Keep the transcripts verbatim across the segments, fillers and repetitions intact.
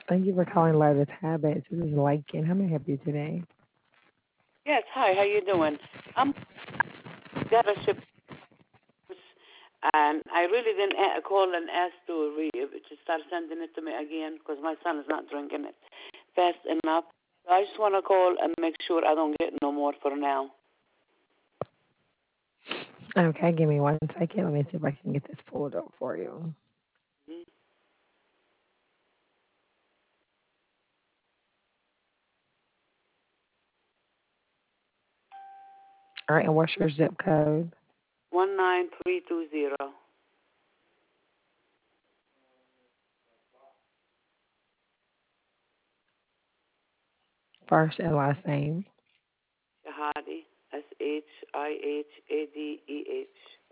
Thank you for calling Lotus Habits. This is Lakin. How may I help you today? Yes, hi, how you doing? I'm got a ship, and I really didn't a- call and ask to re to start sending it to me again because my son is not drinking it fast enough. So I just want to call and make sure I don't get no more for now. Okay, give me one second. Let me see if I can get this pulled up for you. Mm-hmm. All right, and what's your zip code? One nine three two zero. First and last name. Shahadi. S H I H A D E H.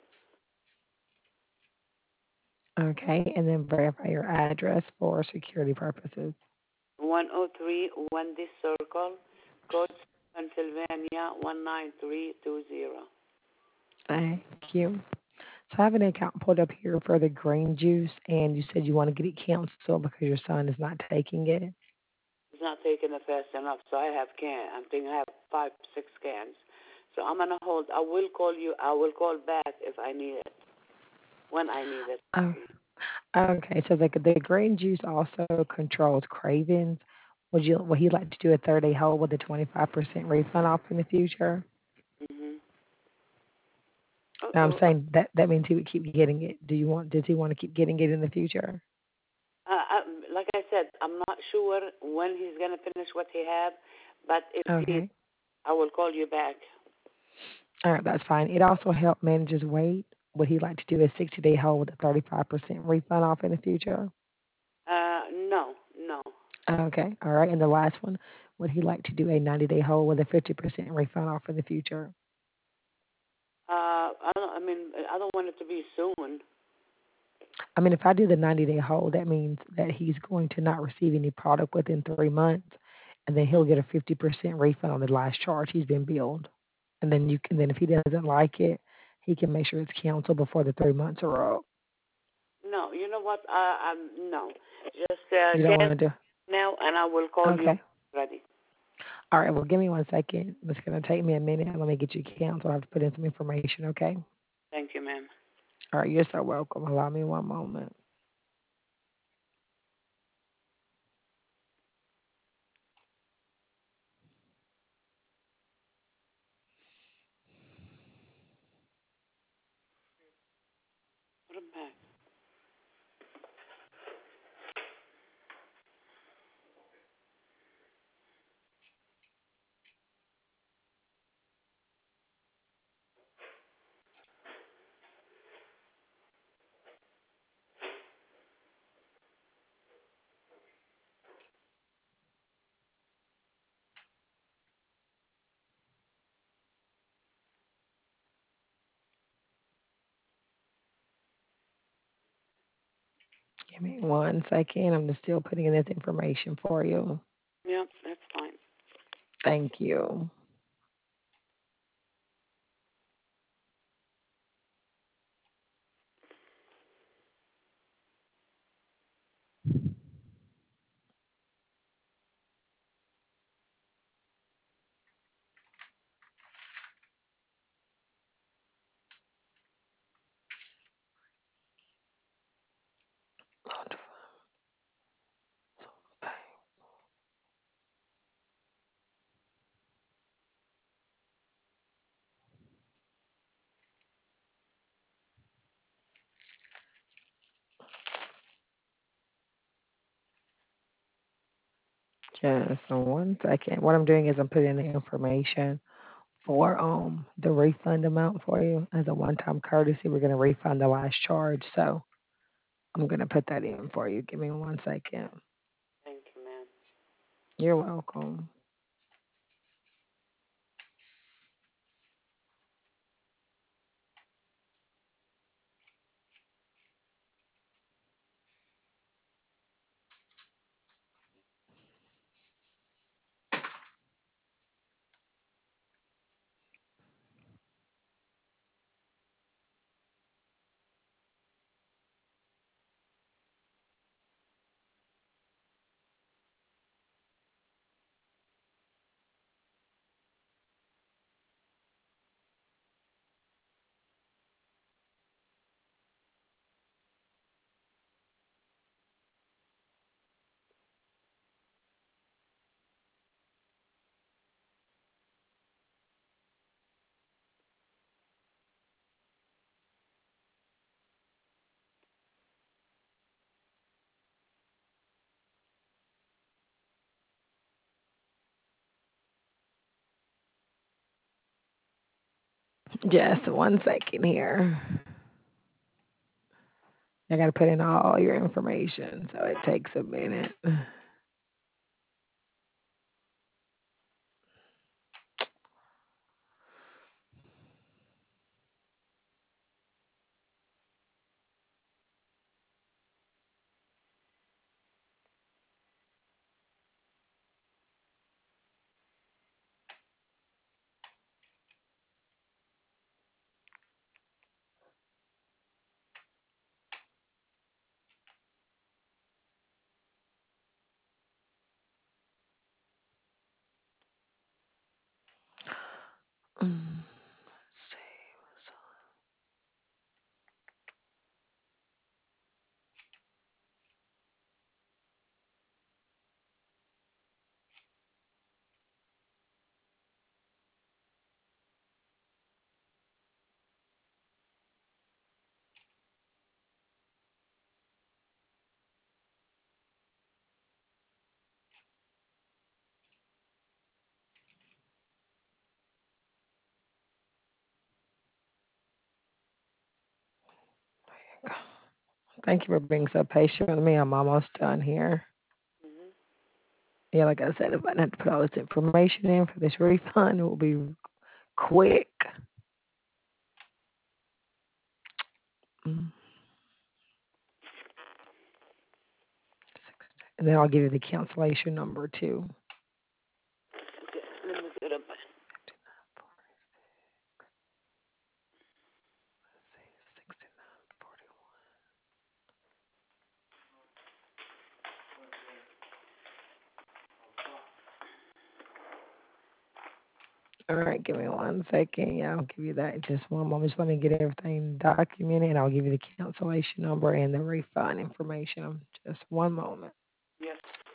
Okay, and then verify your address for security purposes. One oh three Wendy Circle, Coach, Pennsylvania one nine three two zero. Thank you. So I have an account pulled up here for the green juice, and you said you want to get it canceled because your son is not taking it. It's not taking it fast enough, so I have can. I'm thinking I have five, six cans. So I'm gonna hold. I will call you. I will call back if I need it. When I need it. Oh, okay, so the the green juice also controls cravings. Would you would he like to do a thirty day hold with a twenty-five percent refund off in the future? Mhm. I'm Uh-oh. saying that that means he would keep getting it. Do you want? Does he want to keep getting it in the future? Uh, I, like I said, I'm not sure when he's gonna finish what he have, but if he, Okay. I will call you back. All right, that's fine. It also helps manage his weight. Would he like to do a sixty day hold with a thirty-five percent refund off in the future? Uh, no, no. Okay. All right. And the last one, would he like to do a ninety day hold with a fifty percent refund off in the future? Uh, I don't. I mean, I don't want it to be soon. I mean, if I do the ninety day hold, that means that he's going to not receive any product within three months, and then he'll get a fifty percent refund on the last charge he's been billed. And then you can, then if he doesn't like it, he can make sure it's canceled before the three months are up. No, you know what? Uh, um, no. Just uh, You don't can want to do? now, and I will call you Okay. ready. All right. Well, give me one second. It's going to take me a minute. Let me get you canceled. I have to put in some information. Okay. Thank you, ma'am. All right. You're so welcome. Allow me one moment. Put 'em back. Give me one second. I'm just still putting in this information for you. Yep, that's fine. Thank you. Yeah, so one second. What I'm doing is I'm putting in the information for um the refund amount for you as a one-time courtesy. We're gonna refund the last charge, so I'm gonna put that in for you. Give me one second. Thank you, ma'am. You're welcome. Just one second here. I got to put in all your information, so it takes a minute. Mm, let's see. So- Thank you for being so patient with me. I'm almost done here. Mhm. Yeah, like I said, if I had to put all this information in for this refund, it will be quick. Mm, And then I'll give you the cancellation number too. Okay, let me get a pen. All right, give me one second. Yeah, I'll give you that in just one moment. Just let me get everything documented, and I'll give you the cancellation number and the refund information. Just one moment. Yes.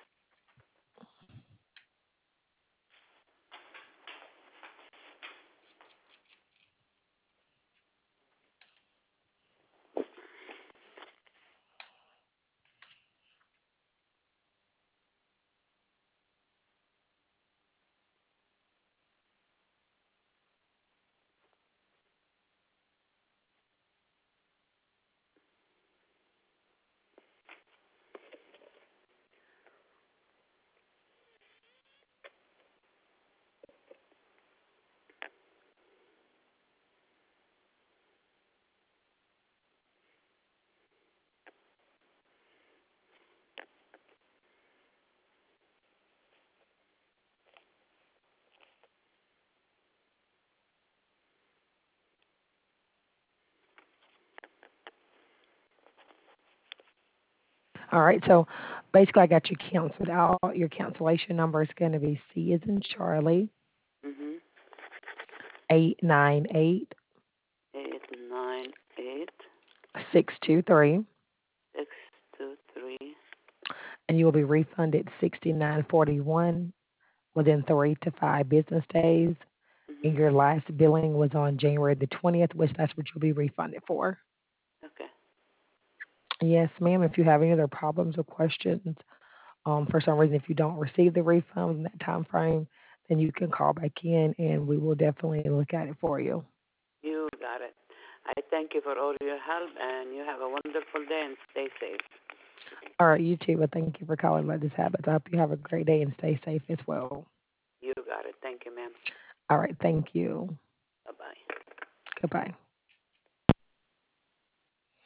All right, so basically, I got you canceled out. Your cancellation number is going to be C as in Charlie, Mhm. eight nine eight Eight nine eight six two three, six two three. and you will be refunded sixty nine forty one within three to five business days. And Mhm. your last billing was on January the twentieth, which that's what you'll be refunded for. Okay. Yes, ma'am. If you have any other problems or questions, um, for some reason, if you don't receive the refund in that time frame, then you can call back in and we will definitely look at it for you. You got it. I thank you for all your help, and you have a wonderful day and stay safe. All right, you too. Well, thank you for calling about this habit. I hope you have a great day and stay safe as well. You got it. Thank you, ma'am. All right, thank you. Bye bye. Goodbye.